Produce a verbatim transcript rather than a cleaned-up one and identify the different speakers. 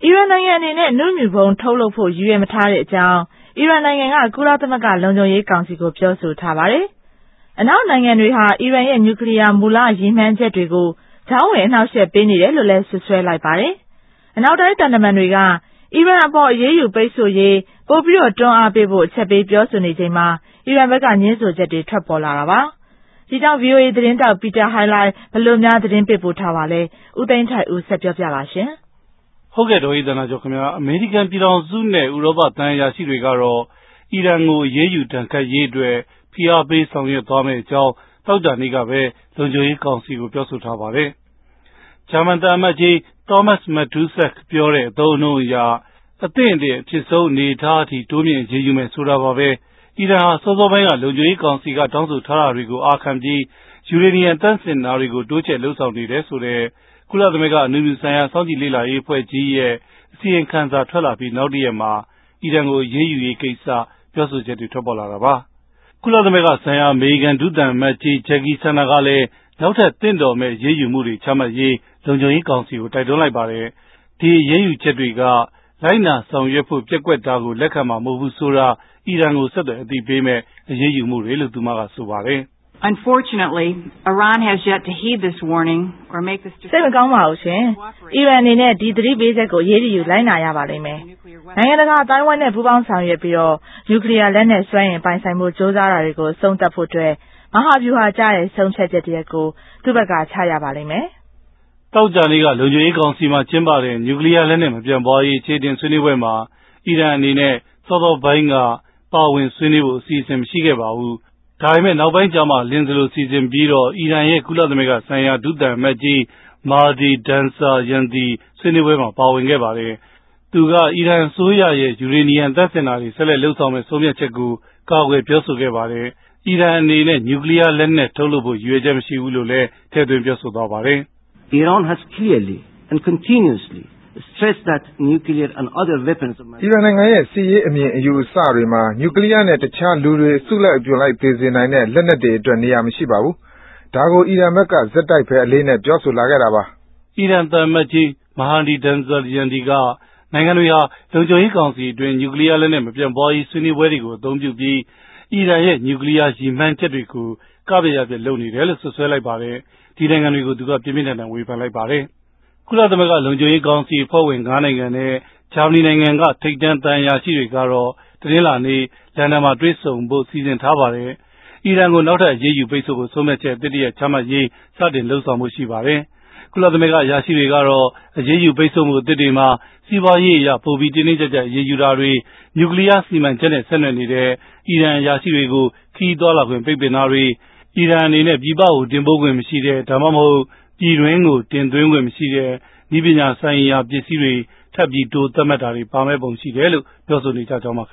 Speaker 1: အီရန်နိုင်ငံအနေနဲ့နုမြူဗုံးထုတ်လုပ်ဖို့ရည်ရွယ်မထားတဲ့အကြောင်းအီရန်နိုင်ငံကကုလသမဂ္ဂလုံခြုံရေးကောင်စီကိုပြောဆိုထားပါတယ်။အနောက်နိုင်ငံတွေဟာအီရန်ရဲ့နျူကလ িয়ার မူလရည်မှန်းချက်တွေကိုကြောင်းဝင်အနှောက်အယှက်ပေးနေတယ်လို့လည်းဆွဆွဲလိုက်ပါတယ်။အနောက်တိုင်းတန်တမန်တွေကအီရန်အပေါ်အရေးယူပိတ်ဆို့ရေးပိုပြီးတော့တွန်းအားပေးဖို့အချက်ပေးပြောဆိုနေချိန်မှာအီရန်ဘက်ကညှင်းဆိုချက်တွေထွက်ပေါ်လာတာပါ။ဒီကြောင့် ဗွီအိုအေ သတင်းတောက်ပီတာဟိုင်လိုက်ဘယ်လိုများသတင်းပေးပို့ထားပါလဲ။ဦးသိန်းထိုက်ဦးဆက်ပြောပြပါရှင်
Speaker 2: ။ဟုတ်ကဲ့ဒေါ်ဤသနာကျော်ခင်ဗျာအမေရိကန်ပြည်ထောင်စုနဲ့ဥရောပတန်ရာရှိတွေကတော့အီရန်ကိုရေးယူတန်ခတ်ရေးအတွက်ဖိအားပေးဆောင်ရွက်သွားမယ့်အကြောင်းတောက်တာနေ့ကပဲလုံခြုံရေးကောင်စီကိုပြောဆိုထားပါတယ်။ဂျာမန်တန်အမတ်ကြီး Thomas Matusek ပြောတဲ့အသုံးအနှုန်းအရအသင့်အတင့်အဖြစ်ဆုံးအနေထားအထိတိုးမြင့်ရေးယူမယ်ဆိုတာပါပဲ။အီရန်ဟာစောစောပိုင်းကလုံခြုံရေးကောင်စီကတောင်းဆိုထားတာတွေကိုအာခံပြီးယူရေနီယံတန့်စင်တာတွေကိုတိုးချဲ့လှုပ်ဆောင်နေတယ်ဆိုတဲ့ကုလသမဂ္ဂအနုမြူဆိုင်ရာစောင့်ကြည့်လေ့လာရေးအဖွဲ့ကြီးရဲ့အစီရင်ခံစာထွက်လာပြီးနောက်တရက်မှာအီရန်ကိုရေးယူရေးကိစ္စပြောဆိုချက်တွေထွက်ပေါ်လာတာပါ။ကုလသမဂ္ဂဆိုင်ရာအမေရိကန်ဒုသံအမတ်ကြီးဂျက်ကီဆန်နာကလည်းနောက်ထပ်တင့်တော်မဲ့ရေးယူမှုတွေချမှတ်ရေးလုံခြုံရေးကောင်စီကိုတိုက်တွန်းလိုက်ပါတယ်။ဒီရေးယူချက်တွေကလိုက်နာဆောင်ရွက်ဖို့ပြက်ကွက်တာကိုလက်ခံမှာမဟုတ်ဘူးဆိုတာအီရန်ကိုဆက်သွယ်အသိပေးမဲ့အရေးယူမှုတွေလို့သူမကဆိုပါတယ်။
Speaker 3: Unfortunately, Iran has yet to heed this warning or make this decision.
Speaker 1: စိတ်မကောင်းပါဘူးရှင်။အီရန်အနေနဲ့ဒီသတိပေးချက်ကိုရေးယူလိုက်နာရပါလိမ့်မယ်။နိုင်ငံတကာအတိုင်းအဝိုင်းနဲ့ပူးပေါင်းဆောင်ရွက်ပြီးတော့နျူကလ িয়ার လက်နက်စွမ်းအင်ပိုင်ဆိုင်မှုစ조사တာတွေကိုအဆုံးသတ်ဖို့အတွက်မဟာဗျူဟာကျတဲ့ဆုံးဖြတ်ချက်တရက်ကိုသူ့ဘက်ကချရပါလိမ့်မယ်
Speaker 2: ။တောက်ကြနေ့ကလုံခြုံရေးကောင်စီမှာကျင်းပတဲ့နျူကလ িয়ার လက်နက်မပြန့်ပွားရေးအခြေတင်ဆွေးနွေးပွဲမှာအီရန်အနေနဲ့စောစောပိုင်းကပါဝင်ဆွေးနွေးဖို့အစီအစဉ်မရှိခဲ့ပါဘူး။ဒါပေမဲ့နောက်ပိုင်းကျမှလင်းစလိုစီစဉ်ပြီးတော့အီရန်ရဲ့ကုလသမဂ္ဂဆိုင်ရာဒုသံအမတ်ကြီးမာဒီဒန်ဆာယန်ဒီဆွေးနွေးပွဲမှာပါဝင်ခဲ့ပါတယ်။သူကအီရန်အစိုးရရဲ့ယူရေနီယံတပ်စင်တာတွေဆက်လက်လှုပ်ဆောင်မဲ့ဆုံးဖြတ်ချက်ကိုကာကွယ်ပြောဆိုခဲ့ပါတယ်။အီရန်အနေနဲ့နျူကလ িয়ার လက်နက်ထုတ်လုပ်ဖို့ရည်ရွယ်ချက်မရှိဘူးလို့လည်းထည့်သွင်းပြောဆိုသွားပါတယ်
Speaker 4: ။ Iran has clearly and continuously stressed that nuclear and other weapons
Speaker 5: အီရန်နိုင်ငံရဲ့စစ်ရေးအမြင်အယူအဆတွေမှာနျူကလ িয়ার နဲ့တခြားလူတွေစုလိုက်အပြုံလိုက်သေစေနိုင်တဲ့လက်နက်တွေအတွက်နေရာမရှိပါဘူး။ဒါကိုအီရန်ဘက်ကဇက်တိုက်ပဲအလေးနဲ့ပြောဆိုလာခဲ့တာပါ
Speaker 2: ။အီရန်သံအမတ်ကြီးမဟာဒီဒန်ဇာယန်ဒီကနိုင်ငံတွေဟာလုံခြုံရေးကောင်စီအတွင်းနျူကလ িয়ার လက်နက်မပြန့်ပွားရေးဆွေးနွေးပွဲတွေကိုအသုံးပြုပြီးအီရန်ရဲ့နျူကလ িয়ার ရည်မှန်းချက်တွေကိုကပြရပြလုပ်နေတယ်လို့ဆွဆွဲလိုက်ပါတယ်။ဒီနိုင်ငံတွေကိုသူကပြင်းပြင်းထန်ထန်ဝေဖန်လိုက်ပါတယ်။ကုလသမဂ္ဂလုံခြုံရေးကောင်စီအဖွဲ့ဝင်၅နိုင်ငံနဲ့ဂျာမနီနိုင်ငံကထိပ်တန်းတန်ရာရှိတွေကတော့တင်းလာနေလန်ဒန်မှာတွေ့ဆုံဖို့စီစဉ်ထားပါတယ်။အီရန်ကိုနောက်ထပ်ရေးယူပိတ်ဆို့ဖို့ဆုံးဖြတ်ချက်အသစ်တရက်ချမှတ်ရေးစတင်လှုပ်ဆောင်မှုရှိပါတယ်။ကုလသမဂ္ဂအရာရှိတွေကတော့အရေးယူပိတ်ဆို့မှုအသစ်တွေမှာစီးပွားရေးအရပိုပြီးတင်းတင်းကြပ်ကြပ်ရေးယူတာတွေနျူကလ িয়ার စီမံချက်နဲ့ဆက်နွယ်နေတဲ့အီရန်အရာရှိတွေကိုခီးသွားလာခွင့်ပိတ်ပင်တာတွေအီရန်အနေနဲ့ပြည်ပကိုတင်ပို့ခွင့်မရှိတဲ့ဒါမှမဟုတ်ပြည်တွင်းကိုတင်သွင်းခွင့်မရှိတဲ့နည်းပညာဆိုင်ရာပစ္စည်းတွေထပ်ပြီးတိုးသတ်မှတ်တာတွေပါမဲ့ပုံရှိတယ်လို့ပြောဆိုနေကြကြောင်းပါ